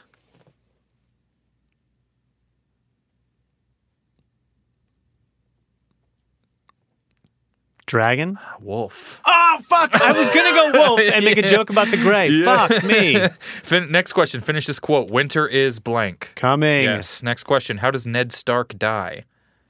Dragon. Wolf. Oh, fuck. I was going to go wolf and make a joke about the gray. Fuck me. Fin- next question. Finish this quote. Winter is blank. Coming. Yes. Next question. How does Ned Stark die?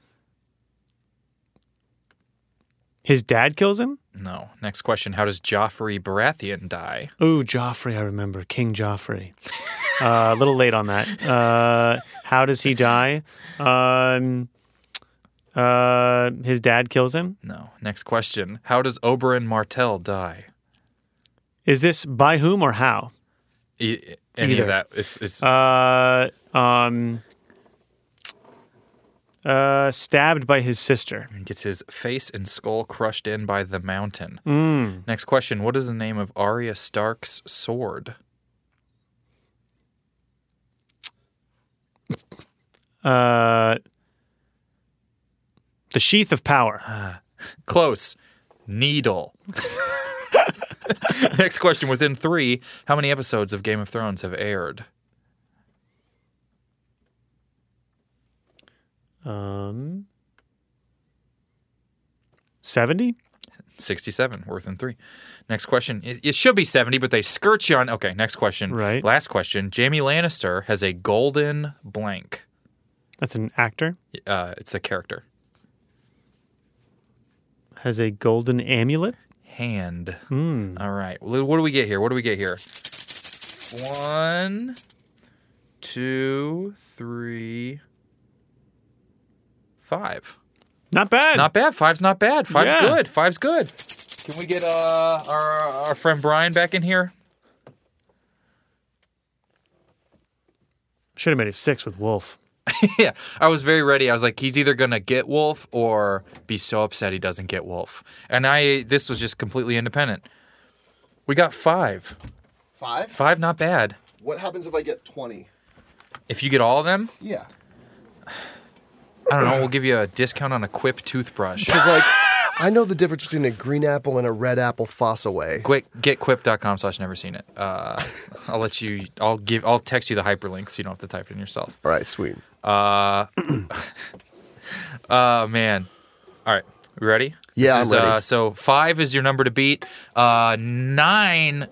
His dad kills him? No. Next question. How does Joffrey Baratheon die? Ooh, Joffrey, I remember. King Joffrey. uh, a little late on that. Uh, how does he die? Um, uh, his dad kills him? No. Next question. How does Oberyn Martell die? Is this by whom or how? E- any Either. of that. It's it's Uh, um, uh, stabbed by his sister. gets his face and skull crushed in by the mountain. Mm. Next question. What is the name of Arya Stark's sword? Uh, the Sheath of Power. Close. Needle. Next question. Within three, how many episodes of Game of Thrones have aired? Um, seventy? sixty-seven. Worth in three. Next question. It, it should be seventy, but they skirt you on. Okay, next question. Right. Last question. Jaime Lannister has a golden blank. That's an actor. Uh, it's a character. has a golden amulet. Hand. Hmm. All right. Well, what do we get here? What do we get here? One, two, three, five. Not bad. Not bad. Five's not bad. Five's Yeah. good. Five's good. Can we get uh, our our friend Brian back in here? Should have made it six with Wolf. Yeah, I was very ready. I was like, he's either gonna get Wolf or be so upset he doesn't get Wolf. And I, this was just completely independent. We got five. Five? Five, not bad. What happens if I get twenty? If you get all of them, Yeah. I don't know. We'll give you a discount on a Quip toothbrush. Because, like, I know the difference between a green apple and a red apple Fossaway. Quick, get quip.com slash never seen it. Uh, I'll let you, I'll give, I'll text you the hyperlink so you don't have to type it in yourself. All right, sweet. Uh, uh, man. All right. We ready? Yeah, This is, I'm ready. Uh, so five is your number to beat. Uh, nine,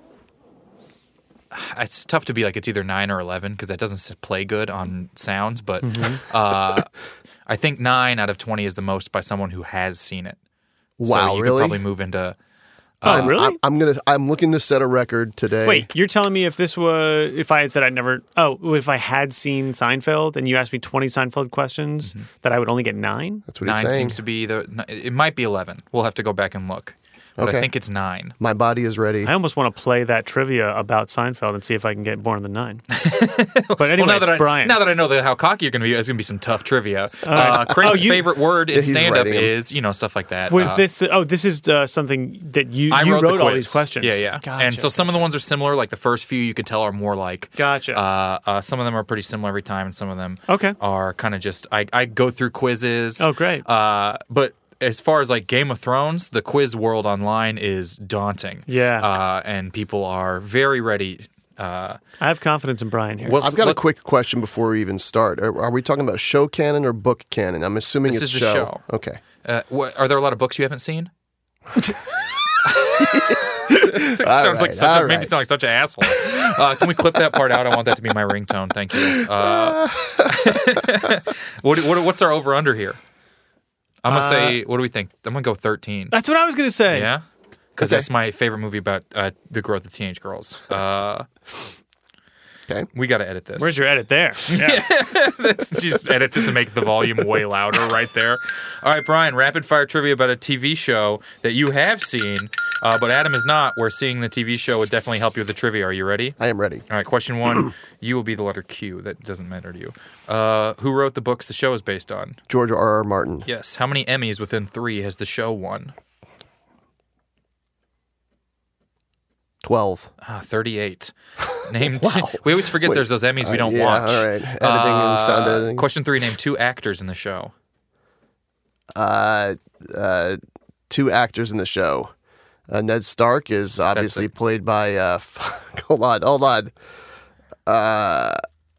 it's tough to be like it's either nine or eleven because that doesn't s- play good on sounds, but Mm-hmm. uh, I think nine out of twenty is the most by someone who has seen it. So Wow, you really? could probably move into. Oh, really? I'm, I'm gonna. I'm looking to set a record today. Wait, you're telling me if this was, if I had said I'd never, oh, if I had seen Seinfeld and you asked me twenty Seinfeld questions, that I would only get nine? That's what Nine he's saying. seems to be the. It might be eleven. We'll have to go back and look, but I Okay. think it's nine. My body is ready. I almost want to play that trivia about Seinfeld and see if I can get more than nine. But anyway, well, now that I Brian. now that I know that how cocky you're going to be, it's going to be some tough trivia. Uh, Kramer's oh, you- favorite word in Yeah, he's stand-up writing 'em. is you know stuff like that. was Uh, this, oh, this is uh, something that you, I you wrote, wrote, the all quiz. these questions. Yeah, yeah. Gotcha. And so some of the ones are similar. Like the first few, you could tell are more like. Gotcha. Uh, uh, some of them are pretty similar every time, and some of them Okay. are kind of just. I, I go through quizzes. Oh, great. Uh, but as far as like Game of Thrones, the quiz world online is daunting. Yeah. Uh, and people are very ready. Uh, I have confidence in Brian here. what's- I've got a let's- quick question before we even start. Are, are we talking about show canon or book canon? I'm assuming This it's is the show. Okay. Uh, what, are there a lot of books you haven't seen? It All sounds like right, such a, all made me right. sound like such an asshole. Uh, can we clip that part out? I want that to be my ringtone. Thank you. Uh, what, what, what's our over under here? I'm gonna say. What do we think? I'm gonna go thirteen. That's what I was going to say. Yeah, because Okay. that's my favorite movie about uh, the growth of teenage girls. Uh, Okay. we got to edit this. Where's your edit there? Yeah. Just edits it to make the volume way louder right there. All right, Brian, rapid fire trivia about a T V show that you have seen, uh, but Adam is not, where seeing the T V show would definitely help you with the trivia. Are you ready? I am ready. All right, question one. You will be the letter Q. That doesn't matter to you. Uh, who wrote the books the show is based on? George R. R. Martin. Yes. How many Emmys within three has the show won? Twelve. Ah, thirty-eight. Name two. We always forget Wait. there's those Emmys we Uh, don't yeah, watch. all right. Editing Uh, and sound editing. Question three. Name two actors in the show. Uh, uh, two actors in the show. Uh, Ned Stark is obviously it. played by. Uh, hold on, hold on. Uh,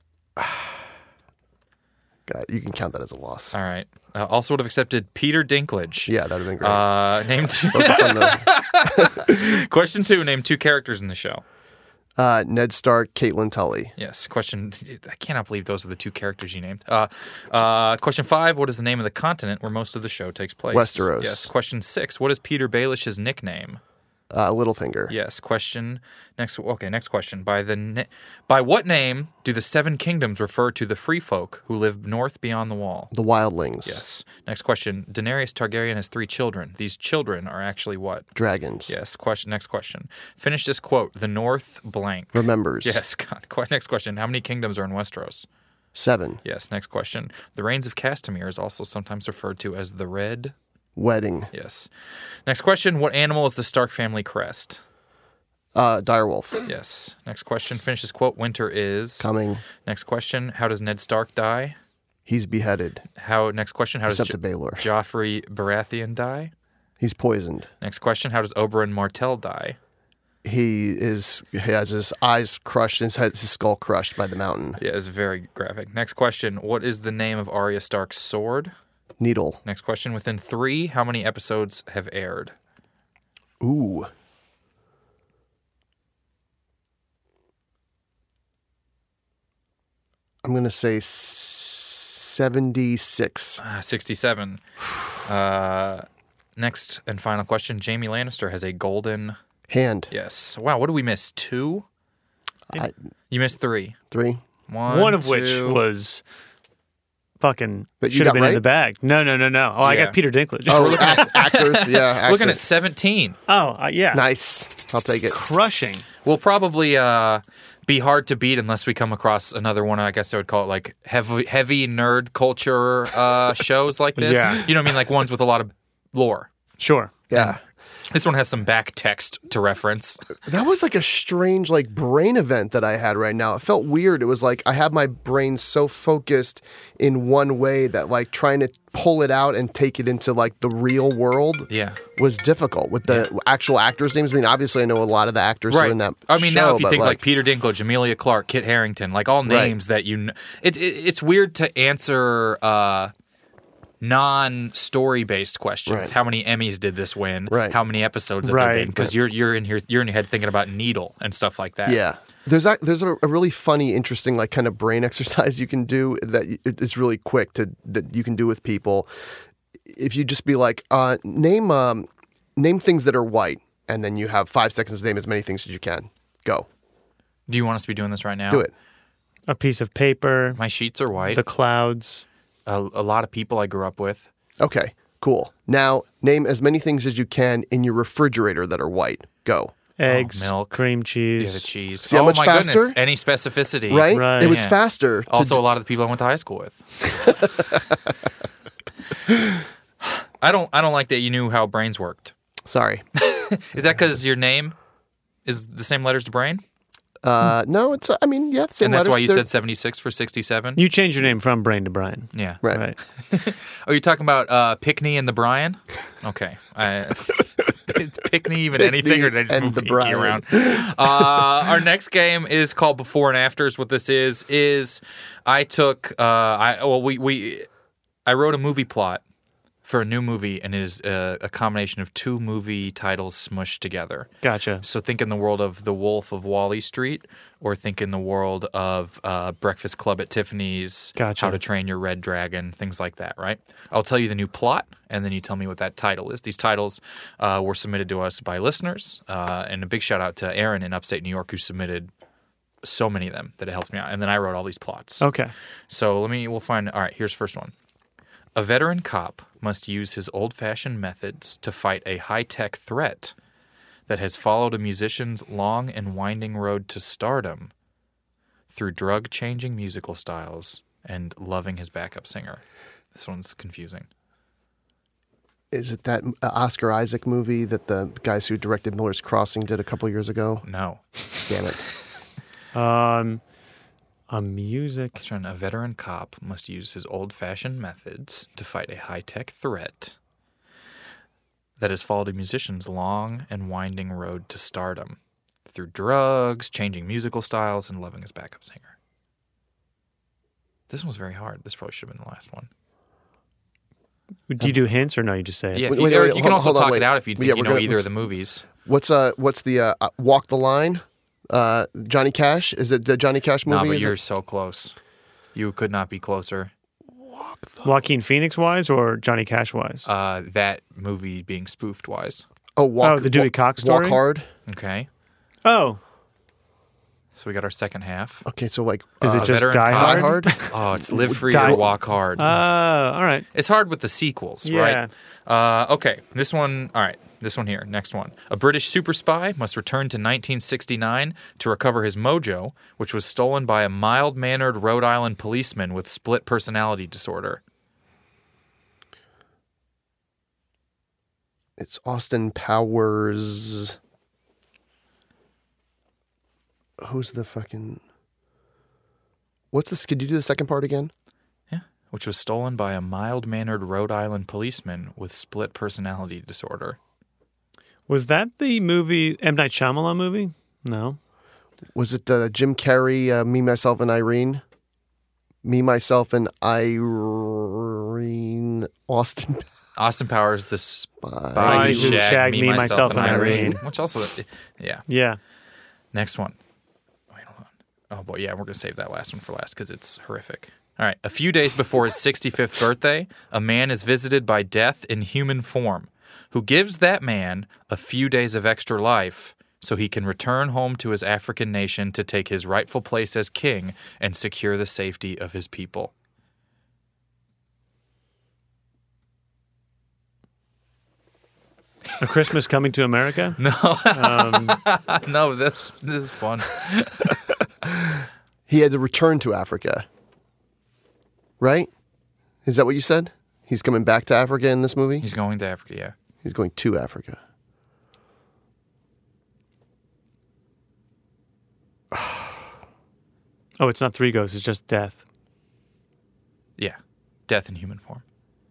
God, you can count that as a loss. All right. Uh, also would have accepted Peter Dinklage. Yeah, that'd have been great. Uh, name two. Focus on the- Question two. Name two characters in the show. uh, Ned Stark, Caitlin Tully. Yes. Question. I cannot believe those are the two characters you named. Uh, uh, question five. What is the name of the continent where most of the show takes place? Westeros. Yes. Question six. What is Peter Baelish's nickname? Uh, Littlefinger. Yes. Question next. Okay. Next question. By the na- by what name do the Seven Kingdoms refer to the free folk who live north beyond the wall? The Wildlings. Yes. Next question. Daenerys Targaryen has three children. These children are actually what? Dragons. Yes. Question. Next question. Finish this quote. The North blank. Remembers. Yes. God. Qu- Next question. How many kingdoms are in Westeros? Seven. Yes. Next question. The reigns of Castamere is also sometimes referred to as the Red. Wedding. Yes. Next question. What animal is the Stark family crest? Uh, Direwolf. Yes. Next question. Finish this quote. Winter is. Coming. Next question. How does Ned Stark die? He's beheaded. How? Next question. How does Except jo- to Baelor. Joffrey Baratheon die? He's poisoned. Next question. How does Oberyn Martell die? He is. He has his eyes crushed and his, head, his skull crushed by the mountain. Yeah, it's very graphic. Next question. What is the name of Arya Stark's sword? Needle. Next question. Within three, how many episodes have aired? Ooh. I'm gonna say seventy-six. Ah, sixty-seven. Uh, Next and final question. Jamie Lannister has a golden... Hand. Yes. Wow, what did we miss? Two? I, You missed three. three. One, One of which two- was fucking But you should have got been in right? the bag. No, no, no, no. Oh, I Yeah. got Peter Dinklage. Oh, act- actors. Yeah, actors. Looking at seventeen. oh uh, yeah. Nice. I'll take it. Crushing. Will probably uh, be hard to beat unless we come across another one. I guess I would call it like heavy, heavy nerd culture uh, shows like this. Yeah. You know what I mean? Like ones with a lot of lore. Sure. Yeah. This one has some back text to reference. That was like a strange like brain event that I had right now. It felt weird. It was like I had my brain so focused in one way that like trying to pull it out and take it into like the real world Yeah. was difficult with the actual actors' names. I mean, obviously I know a lot of the actors who are Right. in that I mean, show, now if you but, think like, Peter Dinklage, Amelia Clark, Kit Harington, like all names that you know, it, it, it's weird to answer uh, non-story based questions. Right. How many Emmys did this win? Right. How many episodes have there Right. been? Because you're you're in here you're in your head thinking about Needle and stuff like that. Yeah. There's a, there's a, a really funny, interesting, like kind of brain exercise you can do that y- it's really quick to that you can do with people. If you just be like, uh, name um, name things that are white, and then you have five seconds to name as many things as you can. Go. Do you want us to be doing this right now? Do it. A piece of paper. My sheets are white. The clouds. a, a lot of people I grew up with. Okay, cool. Now, name as many things as you can in your refrigerator that are white. Go. Eggs. milk. Cream cheese. Yeah, the cheese. See how oh much my faster? goodness! Any specificity, Right? Right. It was Yeah. faster. to Also, d- a lot of the people I went to high school with. I don't. I don't like that you knew how brains worked. Sorry. Is that because your name is the same letters to brain, Uh, no, it's, I mean, yeah, same and that's letters. why you They're- said seventy-six for sixty-seven? You changed your name from Brain to Brian. Yeah. Right. Right. Are you talking about uh, Pickney and the Brian? Okay. I, it's Pickney even anything, or did I just and move the Pinky Brian. around? Uh, our next game is called Before and Afters. What this is is I took uh, I well we we I wrote a movie plot for a new movie, and it is a, a combination of two movie titles smushed together. Gotcha. So think in the world of The Wolf of Wall Street, or think in the world of uh, Breakfast Club at Tiffany's, Gotcha. How to Train Your Red Dragon, things like that, right? I'll tell you the new plot, and then you tell me what that title is. These titles uh, were submitted to us by listeners, uh, and a big shout out to Aaron in upstate New York who submitted so many of them that it helped me out. And then I wrote all these plots. Okay. So let me, we'll find, all right, here's the first one. A veteran cop must use his old-fashioned methods to fight a high-tech threat that has followed a musician's long and winding road to stardom through drug-changing musical styles and loving his backup singer. This one's confusing. Is it that uh, Oscar Isaac movie that the guys who directed Miller's Crossing did a couple years ago? No. Damn it. Um, a music. A veteran cop must use his old-fashioned methods to fight a high-tech threat that has followed a musician's long and winding road to stardom through drugs, changing musical styles, and loving his backup singer. This one was very hard. This probably should have been the last one. Do you do hints or no? You just say it. Yeah, if Wait, you, wait, or wait, you can hold- also hold on, talk wait. it out if you think Yeah, you we're know gonna- either of let's- the movies. What's uh what's the uh, uh, Walk the Line? Uh, Johnny Cash? Is it the Johnny Cash movie? No, but Is you're it- so close. You could not be closer. Joaquin Phoenix wise or Johnny Cash wise? Uh, that movie being spoofed wise. Oh, walk, Oh, the Dewey Walk- Cox story? Walk Hard. Okay, oh, so we got our second half. Okay, so like is uh, it just veteran Die cop. Die Hard? Hard. Oh, it's Live Free Die- or Walk Hard. Oh, all right. It's hard with the sequels, Yeah. right? Uh, okay, this one, all right, this one here, next one. A British super spy must return to nineteen sixty-nine to recover his mojo, which was stolen by a mild-mannered Rhode Island policeman with split personality disorder. It's Austin Powers. Who's the fucking? What's this? Could you do the second part again? Yeah, which was stolen by a mild-mannered Rhode Island policeman with split personality disorder. Was that the movie M Night Shyamalan movie? No. Was it uh, Jim Carrey? Uh, Me, Myself, and Irene. Me, Myself, and Irene. Austin. Austin Powers, the spy Spy who shagged, me, myself, and Irene. Which also, yeah. Yeah. Next one. Wait, hold on. Oh, boy, yeah, we're going to save that last one for last because it's horrific. All right. A few days before his sixty-fifth birthday, a man is visited by death in human form. who gives that man a few days of extra life so he can return home to his African nation to take his rightful place as king and secure the safety of his people. A Christmas Coming to America? No, Um, no, this this is fun. He had to return to Africa. Right? Is that what you said? He's coming back to Africa in this movie? He's going to Africa, yeah. He's going to Africa. oh, it's not three ghosts. It's just death. Yeah, death in human form.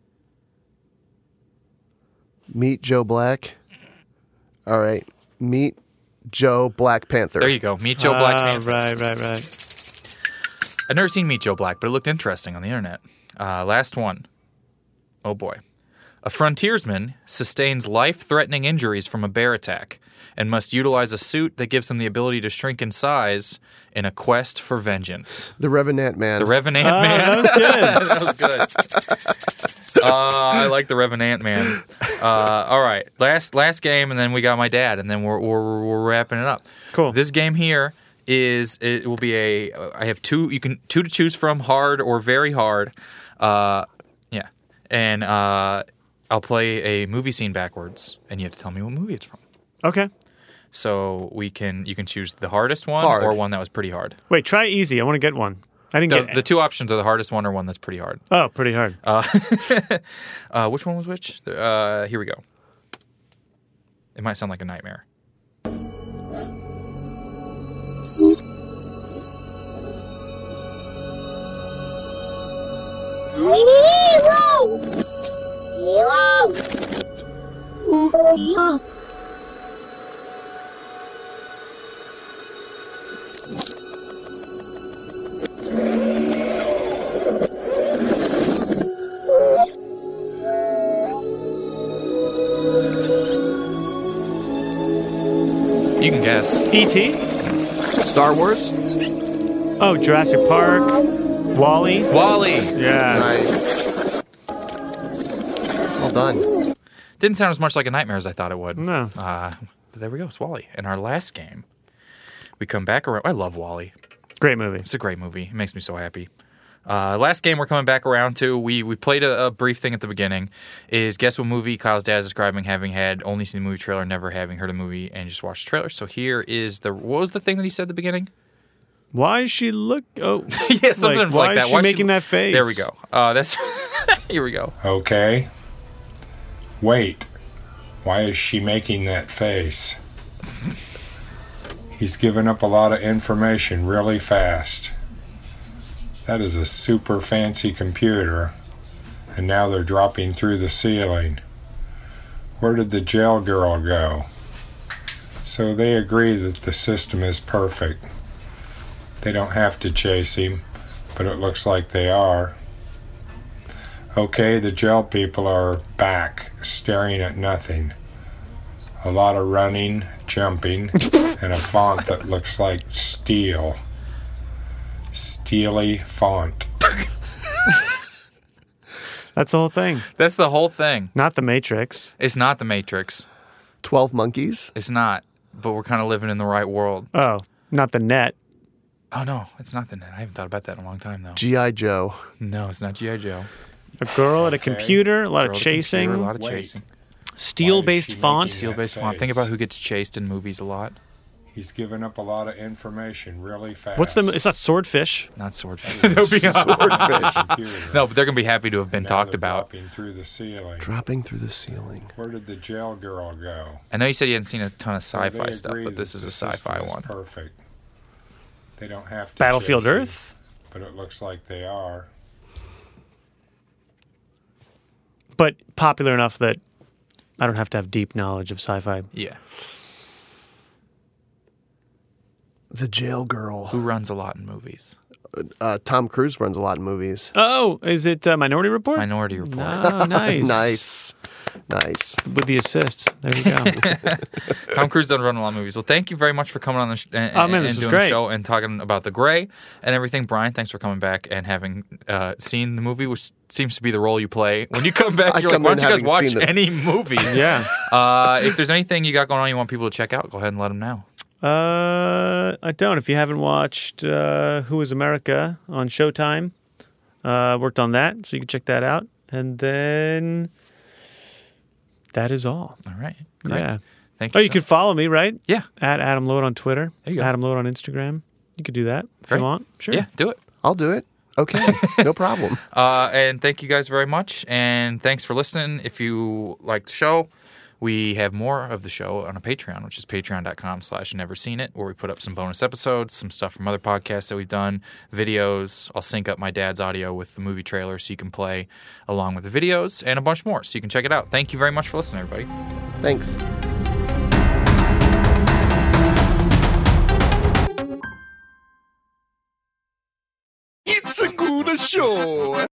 Meet Joe Black. All right. Meet Joe Black Panther. There you go. Meet Joe Black. Ah, Panther. right, right, right. I've never seen Meet Joe Black, but it looked interesting on the internet. Uh, last one. Oh boy. A frontiersman sustains life-threatening injuries from a bear attack and must utilize a suit that gives him the ability to shrink in size in a quest for vengeance. The Revenant Man. The Revenant Ah, Man. that was good. that was good. Uh, I like the Revenant Man. Uh, all right, last last game, and then we got my dad, and then we're we're, we're wrapping it up. Cool. This game here is it will be a. I have two. You can two to choose from: hard or very hard. Uh, yeah, and uh, I'll play a movie scene backwards, and you have to tell me what movie it's from. Okay. So we can you can choose the hardest one Hard. or one that was pretty hard. Wait, try easy. I want to get one. I didn't The, get the two options are the hardest one or one that's pretty hard. Oh, pretty hard. Uh, uh, which one was which? Uh, here we go. It might sound like a nightmare. Hero! Hero! Hero! You can guess. E T? Star Wars? Oh, Jurassic Park. Wall-E. Wall-E. Yeah. Nice. Well done. Didn't sound as much like a nightmare as I thought it would. No. Uh, but there we go. It's Wall-E. In our last game, we come back around. I love Wall-E. Great movie. It's a great movie. It makes me so happy. Uh, last game we're coming back around to, we we played a, a brief thing at the beginning, is guess what movie Kyle's dad is describing having had only seen the movie trailer, never having heard a movie, and just watched the trailer. So here is the, what was the thing that he said at the beginning? Why is she look? Oh, yeah, something like, like, why that. is she making that face? There we go. Uh, that's here we go. Okay. Wait. Why is she making that face? He's given up a lot of information really fast. That is a super fancy computer, and now they're dropping through the ceiling. Where did the jail girl go? So they agree that the system is perfect. They don't have to chase him, but it looks like they are. Okay, the jail people are back, staring at nothing. A lot of running, jumping, and a font that looks like steel. Steely font. That's the whole thing. That's the whole thing. Not the Matrix. It's not the Matrix. Twelve Monkeys? It's not. But we're kind of living in the right world. Oh, not the net. Oh no, it's not the net. I haven't thought about that in a long time though. G I. Joe. No, it's not G I. Joe. A girl at a computer. A lot Girl of at a chasing. computer, a lot of Wait. chasing. Steel-based Why is she font. making- Steel-based font. Think about who gets chased in movies a lot. He's given up a lot of information really fast. What's the? It's not Swordfish. Not swordfish. Swordfish. No, but they're gonna be happy to have been Now talked they're about. Dropping through the ceiling. Dropping through the ceiling. Where did the jail girl go? I know you said you hadn't seen a ton of So they sci-fi stuff, agree but this that is a the sci-fi system is one. Perfect. They don't have to. Battlefield chase him, Earth. but it looks like they are. But popular enough that I don't have to have deep knowledge of sci-fi. Yeah. The jail girl. Who runs a lot in movies? Uh, Tom Cruise runs a lot in movies. Oh, is it uh, Minority Report? Minority Report. Oh, nice. Nice. Nice. with the assists. There you go. Tom Cruise doesn't run a lot of movies. Well, thank you very much for coming on the sh- and, Oh, man, and this was doing great. the show and talking about The Gray and everything. Brian, thanks for coming back and having uh, seen the movie, which seems to be the role you play. When you come back, I you're like, come why in don't you guys having watch seen them. any movies? yeah. Uh, if there's anything you got going on you want people to check out, go ahead and let them know. Uh, I don't. If you haven't watched uh, Who Is America on Showtime, uh, worked on that, so you can check that out. And then that is all. All right. Great. Yeah. Thank you. Oh, you so- could follow me, right? Yeah. At Adam Load on Twitter. There you go. Adam Load on Instagram. You could do that if Great. you want. Sure. Yeah, do it. I'll do it. Okay. No problem. Uh, and thank you guys very much. And thanks for listening. If you like the show, we have more of the show on a Patreon, which is patreon.com slash never seen it, where we put up some bonus episodes, some stuff from other podcasts that we've done, videos. I'll sync up my dad's audio with the movie trailer so you can play along with the videos and a bunch more. So you can check it out. Thank you very much for listening, everybody. Thanks. It's a good show.